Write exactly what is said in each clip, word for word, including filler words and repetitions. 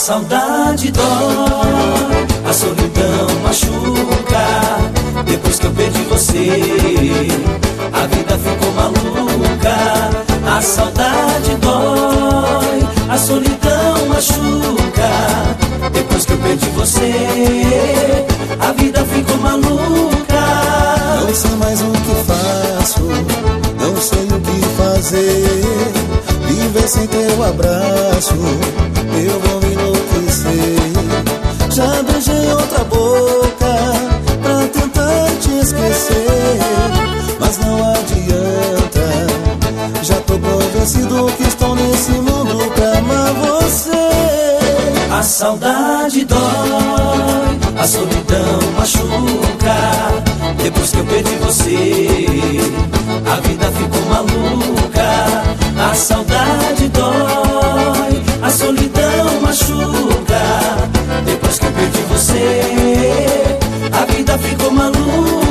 saudade dói, a solidão machuca. Depois que eu perdi você, a vida ficou maluca. A saudade dói, a solidão machuca. Depois que eu perdi você, a vida ficou maluca. Não sei mais o que faço, não sei o que fazer. Viver sem teu abraço, eu vou me enlouquecer. Já beijei outra boca pra tentar te esquecer, mas não adianta. Já tô convencido que estou nesse mundo pra amar você. A saudade dói, a solidão machuca. Depois que eu perdi você, a vida ficou maluca. A saudade dói, a solidão machuca. Depois que eu perdi você, a vida ficou maluca.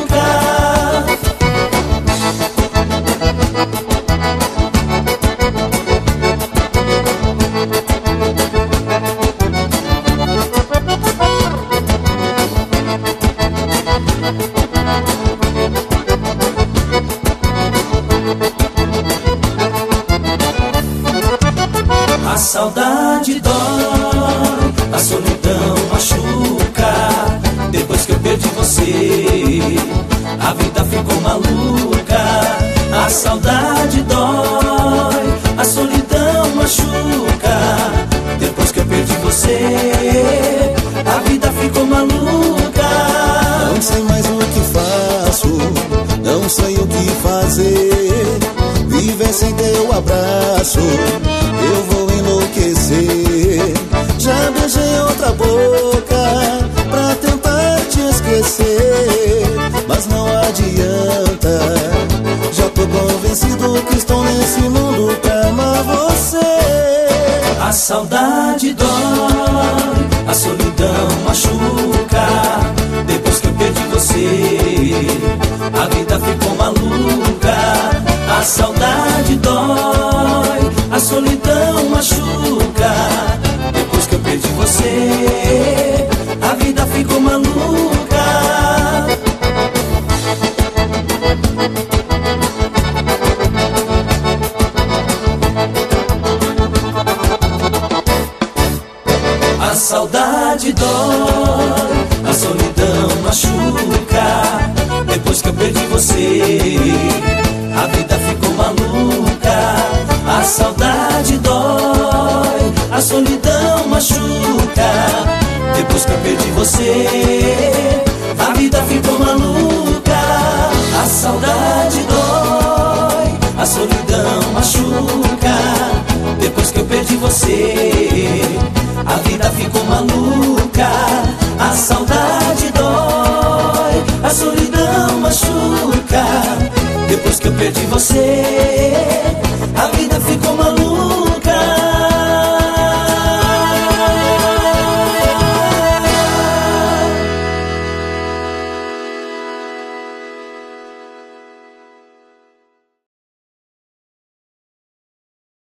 A saudade dói, a solidão machuca. Depois que eu perdi você, a vida ficou maluca. A saudade dói, a solidão machuca. Depois que eu perdi você, a vida ficou maluca. Não sei mais o que faço, não sei o que fazer. Viver sem teu abraço, eu vou enlouquecer. Já beijei outra boca pra tentar te esquecer, mas não adianta. Já tô convencido que estou nesse mundo pra amar você. A saudade dói, a solidão machuca. Depois que eu perdi você, a vida ficou maluca. A saudade dói, a solidão machuca. Depois que eu perdi você, a vida ficou maluca. A saudade dói, a solidão machuca. Depois que eu perdi você, a vida ficou maluca. A saudade dói, a solidão machuca. Depois que eu perdi você, a vida ficou maluca. A saudade dói, a solidão machuca. Depois que eu perdi você, a vida ficou maluca. A saudade dói, a solidão machuca. Depois que eu perdi você, a vida ficou maluca.